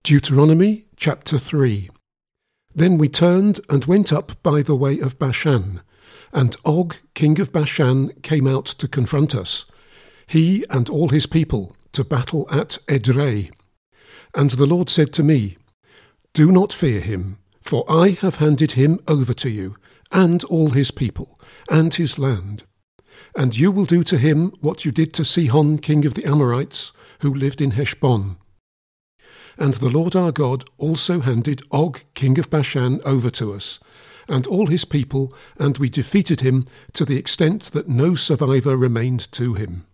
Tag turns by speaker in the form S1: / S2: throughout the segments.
S1: Deuteronomy chapter 3. Then we turned and went up by the way of Bashan, and Og, king of Bashan, came out to confront us, he and all his people, to battle at Edrei. And the Lord said to me, Do not fear him, for I have handed him over to you, and all his people, and his land. And you will do to him what you did to Sihon, king of the Amorites, who lived in Heshbon. And the Lord our God also handed Og, king of Bashan, over to us, and all his people, and we defeated him to the extent that no survivor remained to him.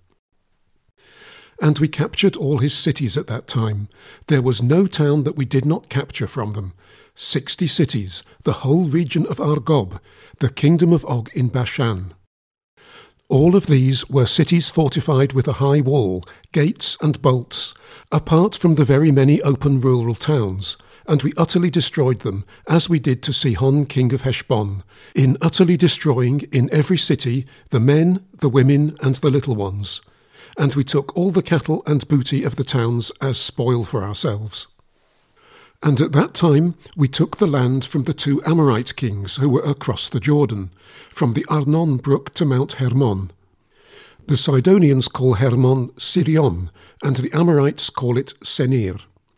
S1: And we captured all his cities at that time. There was no town that we did not capture from them. 60 cities, the whole region of Argob, the kingdom of Og in Bashan. All of these were cities fortified with a high wall, gates and bolts, apart from the very many open rural towns, and we utterly destroyed them, as we did to Sihon king of Heshbon, in utterly destroying in every city the men, the women, and the little ones. And we took all the cattle and booty of the towns as spoil for ourselves. And at that time we took the land from the 2 Amorite kings who were across the Jordan, from the Arnon brook to Mount Hermon. The Sidonians call Hermon Sirion, and the Amorites call it Senir.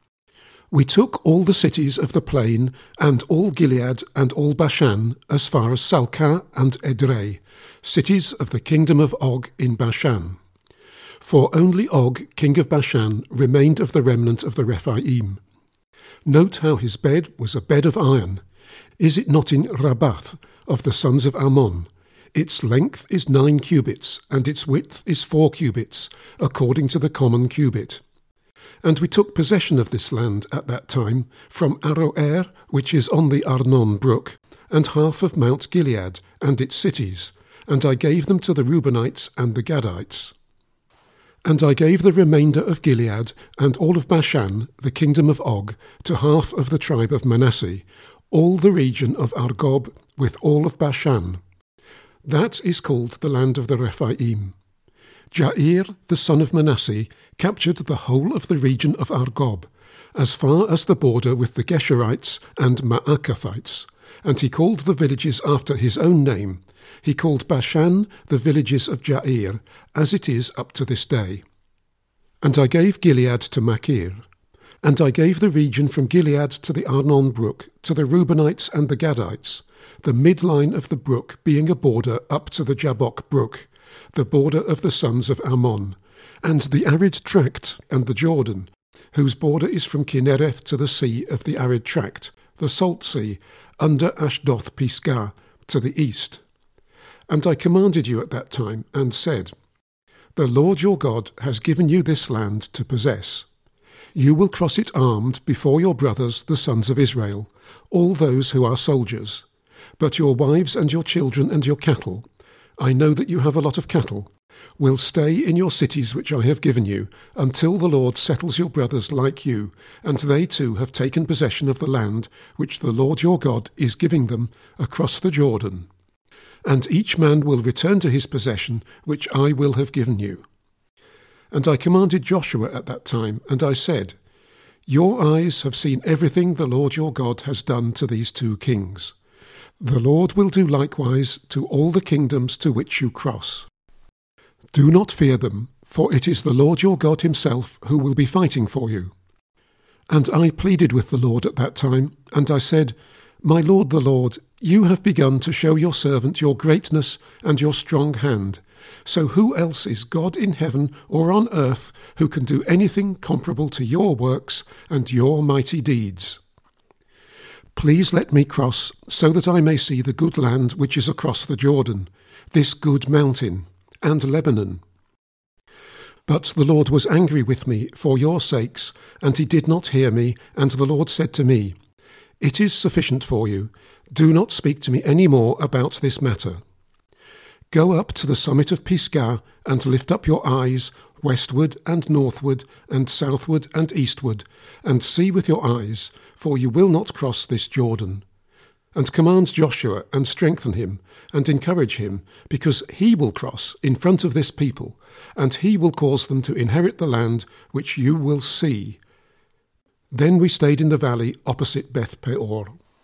S1: We took all the cities of the plain, and all Gilead and all Bashan, as far as Salcah and Edrei, cities of the kingdom of Og in Bashan. For only Og, king of Bashan, remained of the remnant of the Rephaim. Note how his bed was a bed of iron. Is it not in Rabbath of the sons of Ammon? Its length is 9 cubits, and its width is 4 cubits, according to the common cubit. And we took possession of this land at that time from Aroer, which is on the Arnon brook, and half of Mount Gilead and its cities, and I gave them to the Reubenites and the Gadites. And I gave the remainder of Gilead and all of Bashan, the kingdom of Og, to half of the tribe of Manasseh, all the region of Argob with all of Bashan. That is called the land of the Rephaim. Jair, the son of Manasseh, captured the whole of the region of Argob, as far as the border with the Geshurites and Maacathites, and he called the villages after his own name. He called Bashan the villages of Jair, as it is up to this day. And I gave Gilead to Machir. And I gave the region from Gilead to the Arnon brook, to the Reubenites and the Gadites, the midline of the brook being a border up to the Jabbok brook, the border of the sons of Ammon, and the arid tract and the Jordan, whose border is from Kinnereth to the sea of the arid tract, the salt sea, under Ashdoth Pisgah, to the east. And I commanded you at that time, and said, The Lord your God has given you this land to possess. You will cross it armed before your brothers, the sons of Israel, all those who are soldiers. But your wives and your children and your cattle, I know that you have a lot of cattle, will stay in your cities which I have given you, until the Lord settles your brothers like you, and they too have taken possession of the land which the Lord your God is giving them across the Jordan. And each man will return to his possession which I will have given you. And I commanded Joshua at that time, and I said, Your eyes have seen everything the Lord your God has done to these 2 kings. The Lord will do likewise to all the kingdoms to which you cross. Do not fear them, for it is the Lord your God himself who will be fighting for you. And I pleaded with the Lord at that time, and I said, My Lord the Lord, you have begun to show your servant your greatness and your strong hand. So who else is God in heaven or on earth who can do anything comparable to your works and your mighty deeds? Please let me cross, so that I may see the good land which is across the Jordan, this good mountain, and Lebanon. But the Lord was angry with me for your sakes, and he did not hear me, and the Lord said to me, It is sufficient for you. Do not speak to me any more about this matter. Go up to the summit of Pisgah, and lift up your eyes westward and northward and southward and eastward, and see with your eyes, for you will not cross this Jordan. And command Joshua, and strengthen him, and encourage him, because he will cross in front of this people, and he will cause them to inherit the land which you will see. Then we stayed in the valley opposite Beth Peor.